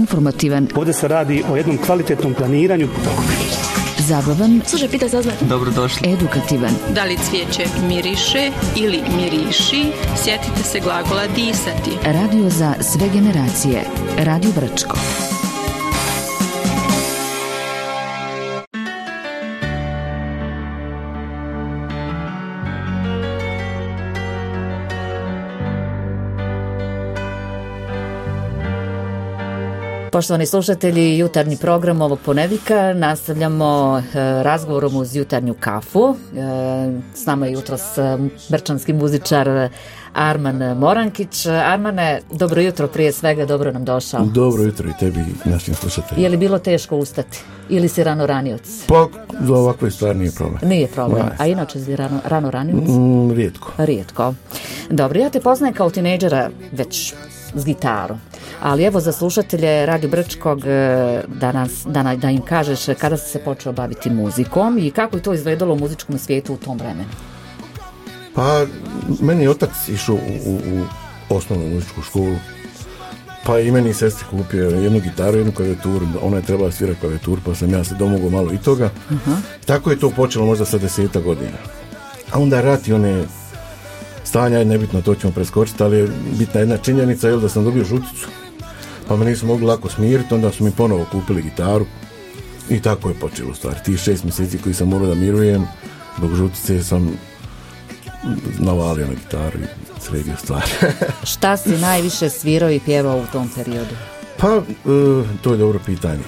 informativan. Ovdje se radi o jednom kvalitetnom planiranju. Zabavan. Slušaj, pita saznati. Dobrodošli. Edukativan. Da li cvijeće miriše ili miriši, sjetite se glagola disati. Radio za sve generacije. Radio Brčko. Poštovani slušatelji, jutarnji program ovog ponedjeljka nastavljamo razgovorom uz jutarnju kafu. S nama je jutros brčanski muzičar Arman Morankić. Armane, dobro jutro prije svega, dobro nam došao. Dobro jutro i tebi i našim slušateljima. Je li bilo teško ustati? Ili si rano ranioc? Pa, za ovakve stvari nije problem. Nije problem. A inače si rano ranioc? Rijetko. Dobro, ja te poznajem kao tinejdžera već s gitarom. Ali evo za slušatelje Radio Brčkog da im kažeš kada si se počeo baviti muzikom i kako je to izgledalo u muzičkom svijetu u tom vremenu. Pa, meni je otac išao u osnovnu muzičku školu, pa i meni sestri kupio jednu gitaru, jednu klavijeturu, ona je trebala svirati klavijeturu, pa sam ja se domogao malo i toga. Tako je to počelo možda sa 10 godina. A onda rati one stanja, nebitno, to ćemo preskočiti, ali je bitna jedna činjenica, da sam dobio žuticu, pa me nisu mogli lako smiriti, onda su mi ponovo kupili gitaru i tako je počelo u stvari. Tih 6 mjeseci koji sam morao da mirujem, zbog žutice sam navalio na gitaru i sredio stvari. Šta si najviše svirao i pjevao u tom periodu? Pa, to je dobro pitanje.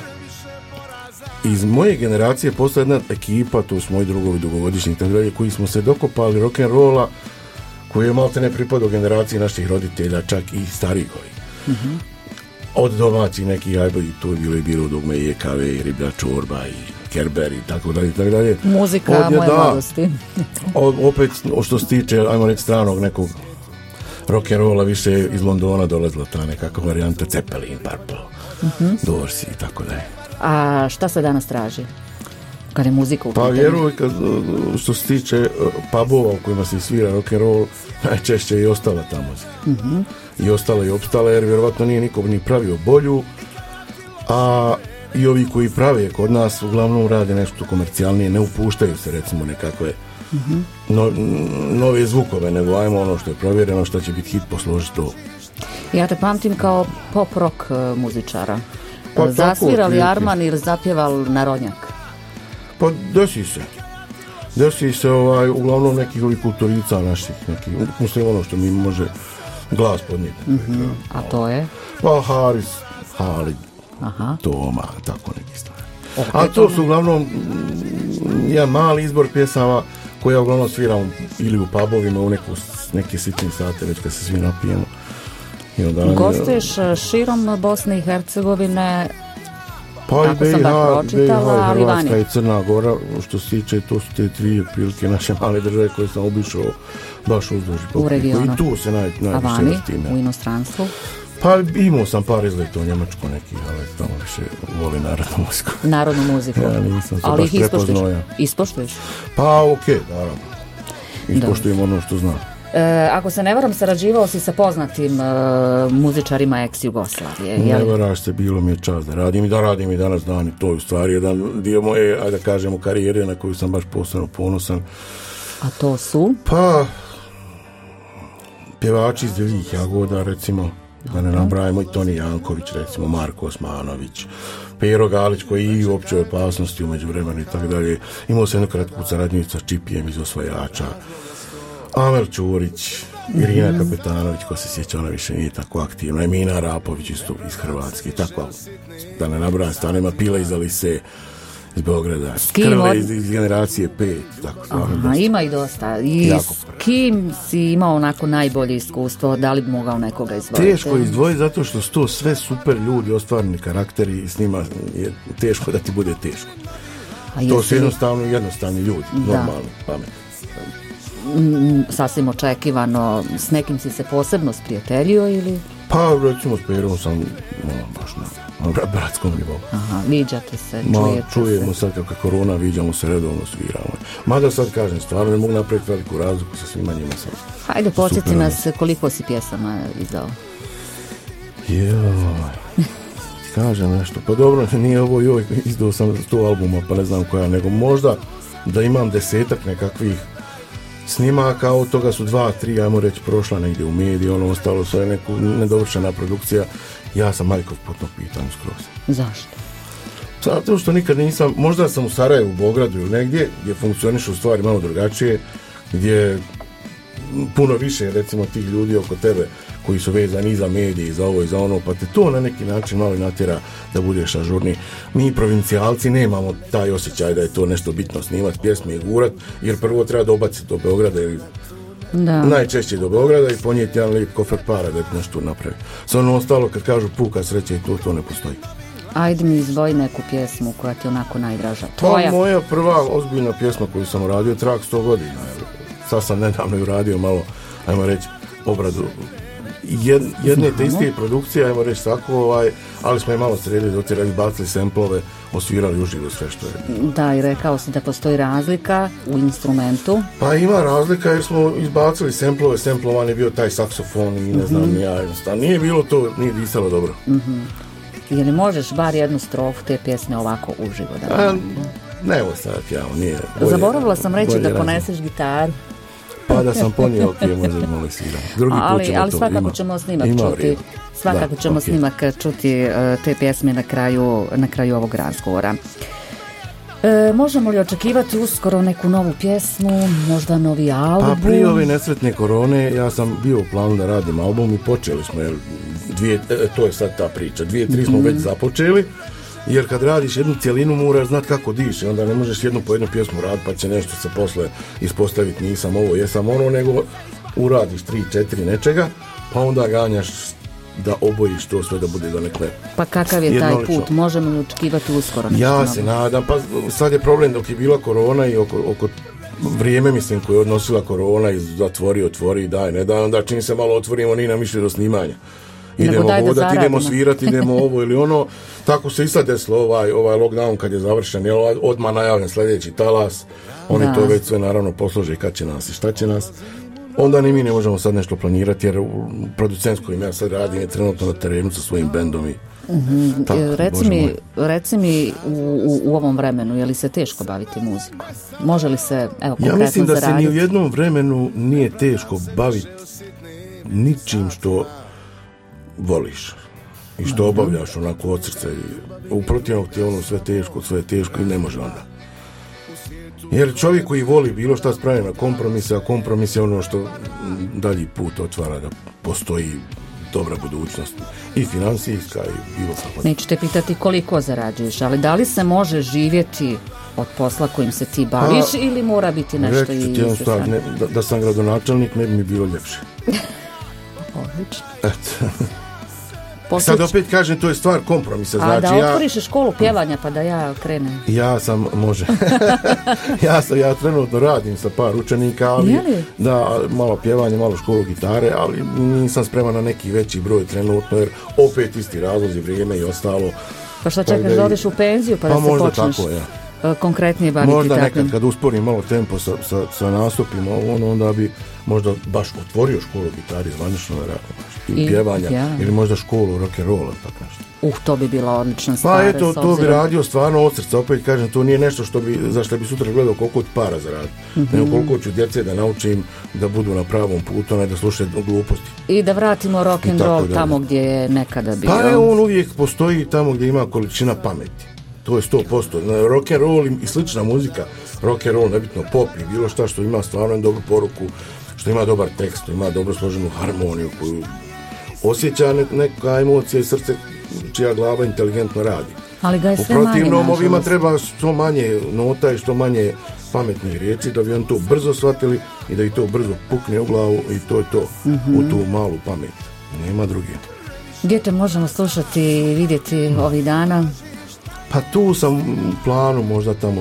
Iz moje generacije postoji jedna ekipa, to su moji drugovi dugogodišnji, koji smo se dokopali rock'n'rolla, koji je malte ne pripadao generaciji naših roditelja, čak i starijih ovih. Od domaćih nekih, to je bilo dugme i EKV, i Riblja čorba, i Kerber, i tako dalje. Muzika moje mladosti. Opet, što se tiče, ajmo reći, stranog nekog rock'n'rolla, više iz Londona dolazila ta nekakva varijanta Zeppelin, Purple, Doors i tako dalje. A šta se danas traži? Kad je muzika u pitanju? Pa vjeruj, što se tiče pubova u kojima se svira rock'n'roll, najčešće je i ostala ta muzika. I ostala i opstala, jer vjerovatno nije niko ni pravio bolju, a i ovi koji prave kod nas uglavnom rade nešto komercijalnije, ne upuštaju se recimo nekakve nove zvukove, nego ajmo ono što je provjereno, što će biti hit, posložiti to. Ja te pamtim kao pop rock muzičara. Pa zasvirali Arman ili zapjeval narodnjak? Pa desi se uglavnom nekih ovih kulturica naših, mislim ono što mi može glas podnijeti. A to je? Pa Haris, Halid, Toma, tako neki stvari. A to su uglavnom jedan mali izbor pjesama koja uglavnom sviram ili u pubovima u neke sitne sate već kad se svi napijemo. Gostuješ širom Bosne i Hercegovine, pa tako sam bar pročitala, ali vani. Hrvatska i Crna Gora, što se tiče, to su te 3 prilike naše male države koje sam obišao baš uzduži. U regionu. I tu se najviše vrtim. A vani, u inostranstvu? Pa imao sam par izleta u Njemačku neki, ali tamo više voli narodnu muziku. Narodnu muziku. Ja nisam se ali baš prepoznao. Ispoštuješ? Pa okej, naravno. Ispoštujem ono što znam. Ako se ne varam, sarađivao si sa poznatim muzičarima ex-Jugoslavije. Ne varaš se, bilo mi je čast da radim i danas dan, i to je u stvari jedan dio moje, ajde da kažemo, karijere na koju sam baš posebno ponosan. A to su? Pa, pjevači iz Divljih Jagoda, recimo, da ne nabrajamo, i Toni Janković, recimo, Marko Osmanović, Pero Galić, koji je i u općoj opasnosti u međuvremenu i tako dalje. Imao sam jednu kratku saradnju sa Čipijem iz Osvajača, Amel Čurić, Irina Kapetanović, ko se sjeća, ona više nije tako aktivna, Emina Rapović iz Hrvatske, tako, da ne nabrajam, stanima Pila iz Alise, iz Beograda, Krle iz generacije 5, tako stvarno. Ima i dosta. I s kim si imao onako najbolje iskustvo, da li bi mogao nekoga izdvojiti? Teško izdvojiti zato što su to sve super ljudi, ostvareni karakteri i s njima je teško da ti bude teško. To su jednostavni ljudi, normalni, pametni. Sasvim očekivano, s nekim si se posebno sprijateljio ili? Pa recimo s Perom sam baš na bratskom nivou. Viđate se, čujemo sad kako je korona, viđamo se, redovno sviramo. Mada sad kažem, stvarno ne mogu napraviti veliku razliku sa svima njima sam. Hajde, podsjeti nas koliko si pjesama izdao. kažem nešto, pa dobro, nije ovo joj, izdao sam 100 albuma, pa ne znam koja, nego možda da imam 10-ak nekakvih snimaka, od toga su 2-3, ajmo reći, prošla negdje u mediji, ono ostalo sve neku nedovršena produkcija. Ja sam majkov po tom pitanju skroz. Zašto? Zato što nikad nisam, možda sam u Sarajevu, u Beogradu ili negdje, gdje funkcionišu stvari malo drugačije, gdje puno više, recimo, tih ljudi oko tebe koji su vezani i za medije, i za ovo i za ono, pa te to na neki način malo natjera da budeš ažurniji. Mi provincijalci nemamo taj osjećaj da je to nešto bitno snimati pjesme i gurat, jer prvo treba dobaciti do Beograda ili najčešće do Beograda i ponijeti jedan lijep kofer para da ti nešto napravi. Sve ono ostalo, kad kažu puka sreće i to ne postoji. Ajde mi izvoji neku pjesmu koja ti onako najdraža. Tvoja? Pa moja prva ozbiljna pjesma koju sam uradio, Trak 100 godina. Sad sam nedavno uradio malo, ajmo reći, obradu jedne te iste produkcije, ajmo reći tako, ali smo je malo sredili, dotirali, bacili semplove, osvirali uživo sve što je. Da, i rekao si da postoji razlika u instrumentu. Pa ima razlika jer smo izbacili semplove, semplovan je bio taj saksofon i ne znam, ja jednostavno. Nije bilo to, nije disalo dobro. Je li možeš bar jednu strofu te pjesme ovako uživo da ne, evo sad, nije. Zaboravila sam reći da poneseš gitaru. Pa da sam ponio, možemo li sviram. Ali svakako ćemo snimak čuti. Svakako ćemo snimak čuti te pjesme na kraju ovog razgovora. Možemo li očekivati uskoro neku novu pjesmu, možda novi album? Pa prije ove nesretne korone ja sam bio u planu da radim album i počeli smo, to je sad ta priča, 2-3 smo već započeli, jer kad radiš jednu cjelinu moraš znati kako diše, onda ne možeš jednu po jednu pjesmu raditi pa će nešto se posle ispostaviti nisam ovo, jesam ono, nego uradiš 3-4 nečega, pa onda ganjaš da obojiš to sve da bude do nekle. Pa kakav je taj put? Možemo li očekivati uskoro? Ja se nadam, pa sad je problem dok je bila korona i oko vrijeme, mislim, koje je odnosila korona i otvori, daj, ne daj, onda čim se malo otvorimo, nije nam išli do snimanja. Idemo hodati, idemo svirati, idemo ovo ili ono. Tako se i sad desilo ovaj lockdown kad je završen, odmah najavljen sljedeći talas. Oni to već sve naravno poslože kad će nas i šta će nas. Onda ni mi ne možemo sad nešto planirati jer producent s kojim ja sad radim je trenutno na terenu sa svojim bendom. Tako, reci mi u ovom vremenu, je li se teško baviti muzikom? Može li se, evo, konkretno zaraditi? Ja mislim da se ni u jednom vremenu nije teško baviti ničim što voliš i što obavljaš onako od srca. U protivnog ti je ono sve teško i ne može onda. Jer čovjek koji voli bilo šta spravi na kompromise, a kompromis je ono što dalji put otvara da postoji dobra budućnost i financijska i bilo kako. Neću te pitati koliko zarađuješ, ali da li se može živjeti od posla kojim se ti baviš ili mora biti nešto i... Reći ću ti stvar, da sam gradonačelnik ne bi mi bilo ljepše. Odlično. Eto. Sad opet kažem, to je stvar kompromisa. A znači, da otvoriš školu pjevanja pa da ja krenem? Može. ja trenutno radim sa par učenika, ali da, malo pjevanje, malo školu gitare, ali nisam spreman na neki veći broj trenutno, jer opet isti razlozi, vrijeme i ostalo. Pa što čekaš da odeš u penziju pa da se počneš konkretnije baviti takvim? Možda nekad kad usporim malo tempo sa nastupima, onda bi možda baš otvorio školu gitari zvanično i pjevanja, ili možda školu rock'n'rolla, tako nešto. To bi bila odlična stvar. Pa eto, to bi radio stvarno od srca, opet kažem, to nije nešto za što bi sutra gledao koliko ti para zaradi, nego koliko ću djece da naučim da budu na pravom putu, ne da slušaju gluposti. I da vratimo rock'n'roll tamo gdje je nekada bio. Pa on uvijek postoji tamo gdje ima količina pameti. To je 100%. Rock'n'roll i slična muzika, rock'n'roll, nebitno pop i bilo šta što ima stvarno dobru poruku, što ima dobar tekst, što ima dobro složenu harmoniju koju osjeća neka emocija i srce čija glava inteligentno radi. Ali ga je sve manje, protivnom ovima treba što manje nota i što manje pametnih riječi da bi on to brzo shvatili i da i to brzo pukne u glavu i to je to, u tu malu pamet. Nema druge. Gdje te možemo slušati i vidjeti ovih dana? Pa tu sam u planu možda tamo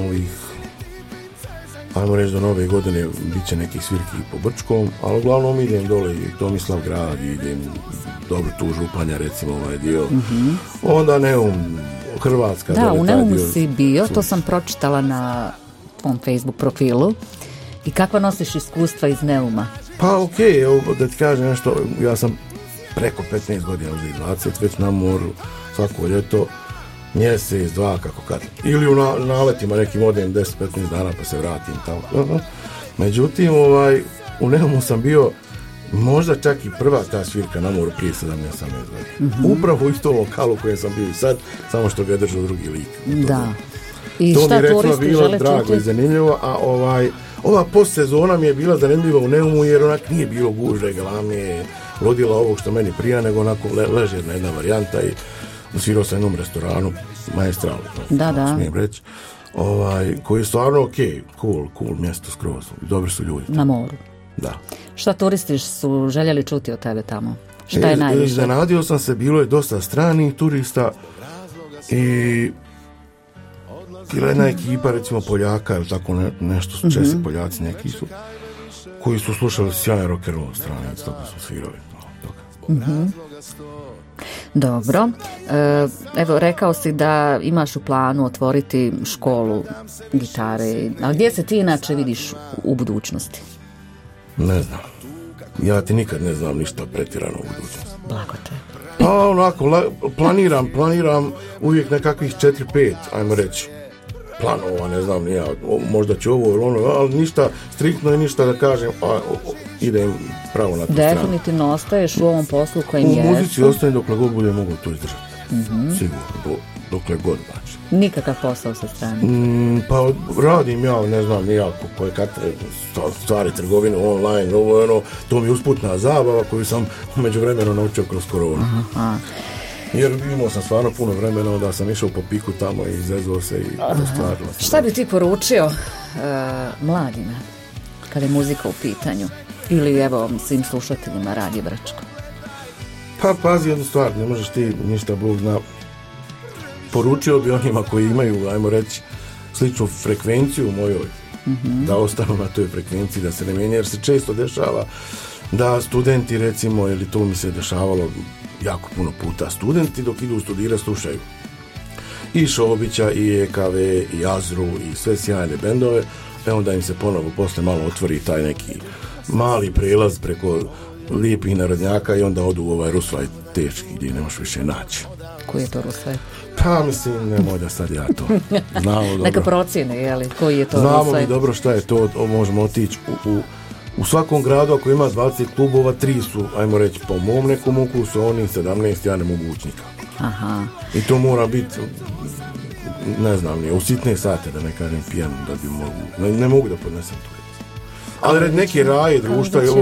ajmo reći do nove godine bit će nekih svirki po Brčkom, ali uglavnom idem dole i Tomislav grad, idem dobro tu Županja recimo ovaj dio, onda Neum, Hrvatska. Da, u Neumu si bio, to sam pročitala na tvom Facebook profilu. I kakva nosiš iskustva iz Neuma? Pa okej, evo da ti kažem nešto, ja sam preko 15 godina, možda i 20, već na moru, svako ljeto, mjesec, dva, kako kad. Ili u naletima nekim odem 10-15 dana pa se vratim tamo. Međutim, u Neumu sam bio možda čak i prva ta svirka na moru prije 17 godina. Upravo u istom lokalu kojem sam bio i sad, samo što ga je držao drugi lik. Da. I to šta mi turisti bilo žele drago čuti? I zanimljivo, a ova postsezona mi je bila zanimljiva u Neumu jer onak nije bilo gužve, galame, ludila ovog što meni prija, nego onako ležerna jedna varijanta i svirao sam jednom restoranu, Maestral, smijem reći, koji je stvarno cool mjesto skroz, dobri su ljudi. Na moru. Da. Šta turisti su željeli čuti od tebe tamo? Šta je najviše? Iznenadio sam se, bilo je dosta stranih turista i bila jedna ekipa, recimo Poljaka ili tako nešto, Česi, Poljaci neki su, koji su slušali sjajan rock and roll strane, tako su svirali. Dobro. Evo, rekao si da imaš u planu otvoriti školu gitare. A gdje se ti inače vidiš u budućnosti? Ne znam. Ja ti nikad ne znam ništa pretjerano u budućnosti. Blago te. Pa onako, planiram uvijek nekakvih 4-5, ajmo reći, planova, ne znam, ja, možda ću ovo ili ono, ali ništa striktno i ništa da kažem, idem pravo na tu stranu. Definitivno ostaješ u ovom poslu kojim jesu. U muzici ostajem dokle god bude mogu to izdržati. Sigurno, dokle god znači. Nikakav posao sa strane? Pa radim ja, ne znam, nijako koje kakve stvari, trgovine online, to mi je usputna zabava koju sam međuvremeno naučio kroz koronu. Jer imao sam stvarno puno vremena, onda sam išao po piku tamo i izezao se i ostvarilo se. Šta bi ti poručio mladima kada je muzika u pitanju? Ili evo svim slušateljima Radio Brčko? Pa pazi jednu stvar, ne možeš ti ništa Bog zna. Poručio bi onima koji imaju, ajmo reći, sličnu frekvenciju mojoj, da ostanu na toj frekvenciji, da se ne mijenja, jer se često dešava da studenti, recimo, ili to mi se dešavalo jako puno puta, studenti dok idu studirati slušaju i Šobića, i EKV, i Azru, i sve sjajne bendove, onda im se ponovo posle malo otvori taj neki mali prelaz preko lijepih narodnjaka i onda odu u ovaj Rusvaj teški gdje ne možeš više naći. Koji je to Rusvaj? Pa mislim, nemoj da sad ja to znamo dobro. Neka procjene, jeli, koji je to Rusvaj? Znamo mi dobro šta je to, možemo otići u svakom gradu ako ima 20 klubova, 3 su, ajmo reći, po mom nekom ukusu, oni 17, ja ne mogu ući nikako. Aha. I to mora biti, ne znam, u sitne sate, da ne kažem pijan, da bi mogu, ne mogu da podnesem to. Ali neki raje društva je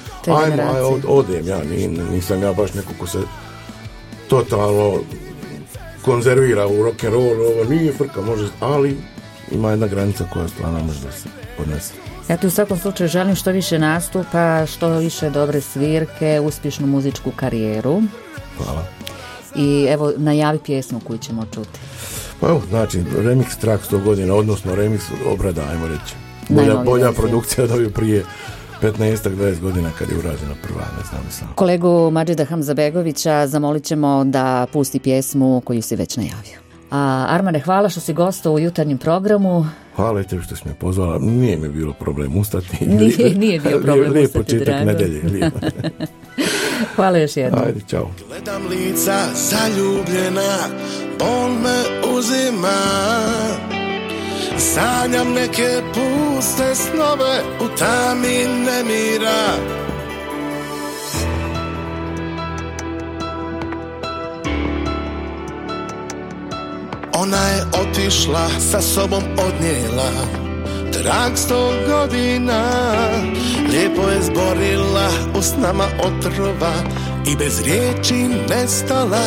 odem ja, nisam ja baš neko ko se totalno konzervira u rock'n'roll, ovo nije frka, može, ali ima jedna granica koja stvarno može da se podnese. Ja ti u svakom slučaju želim što više nastupa, što više dobre svirke, uspješnu muzičku karijeru. Hvala. I evo, najavi pjesmu koju ćemo čuti. Pa evo, znači, remix track 100 godina, odnosno remix obrada, ajmo reći. Bolja produkcija da bi prije 15-20 godina kad je urađena prva, ne znam sam. Kolegu Madžida Hamzabegovića zamolit ćemo da pusti pjesmu koju si već najavio. Armane, hvala što si gostao u jutarnjem programu. Hvala i tebi što si me pozvala. Nije mi bilo problem ustati. Nije bio problem lijep ustati, početak drago. Nedelje. Hvala još jednom. Ajde, čao. Gledam lica zaljubljena, bol me uzima. Sanjam neke puste snove u tami nemira. Ona je otišla, sa sobom odnijela trag 100 godina. Lijepo je zborila, usnama otrova i bez riječi nestala.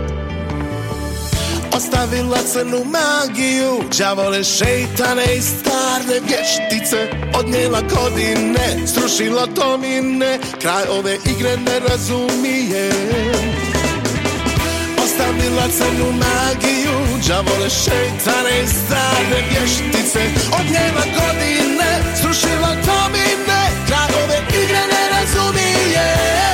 Ostavila crnu magiju, đavole, šeitane i stvarne vještice. Odnijela godine, srušila domine, kraj ove igre ne razumijem. Ostavila crnu magiju, đavole, šeitane i stvarne vještice. Odnijela godine, srušila domine, kraj ove igre ne razumijem.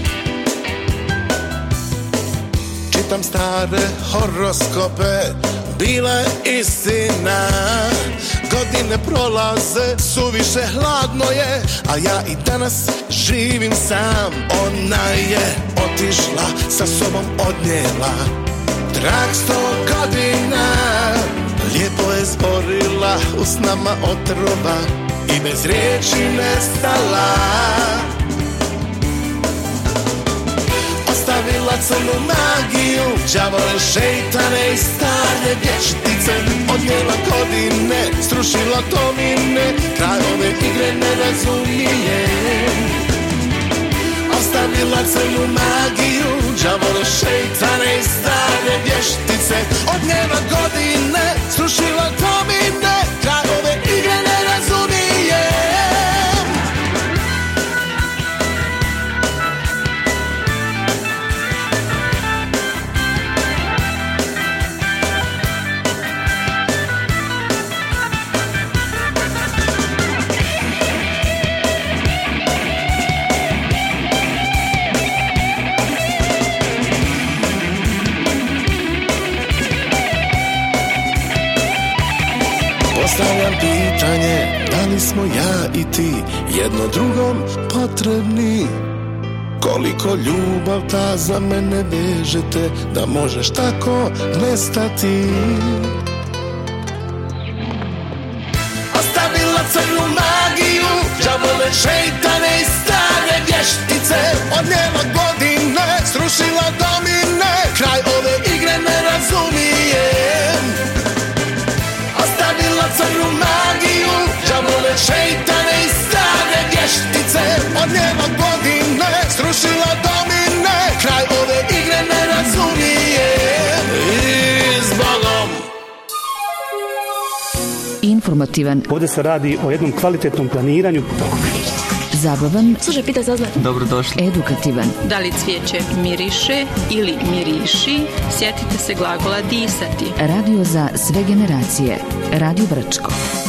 Čitam stare horoskope, bila je istina. Godine prolaze, suviše hladno je, a ja i danas živim sam. Ona je otišla, sa sobom odnijela trag 100 godina. Lijepo je zborila, u snama otrova i bez riječi nestala. Ostavila crnu magiju, đavole, šeitane i stare vještice. Odnijela godine, srušila domine, kraj ove igre ne razumije. Ostavila crnu magiju, đavole, šeitane i stare vještice. Odnijela godine, srušila domine, kraj ove igre ne razumije. Postavljam pitanje, da li smo ja i ti jedno drugom potrebni? Koliko ljubav ta za mene vežete, da možeš tako nestati? Ostavila crnu magiju, đavole, šeitane i stare vještice. Odnijela godine, srušila domine, kraj ove igre ne razumijem. Ostavila crnu magiju, đavole, šeitane i stare vještice. Odnijela godine, srušila domine, kraj ove igre ne razumijem. I s Bogom. Informativan. Ovdje se radi o jednom kvalitetnom planiranju. Zabavan. Slušaj, pita saznat. Dobrodošli. Edukativan. Da li cvijeće miriše ili miriši, sjetite se glagola disati. Radio za sve generacije. Radio Brčko.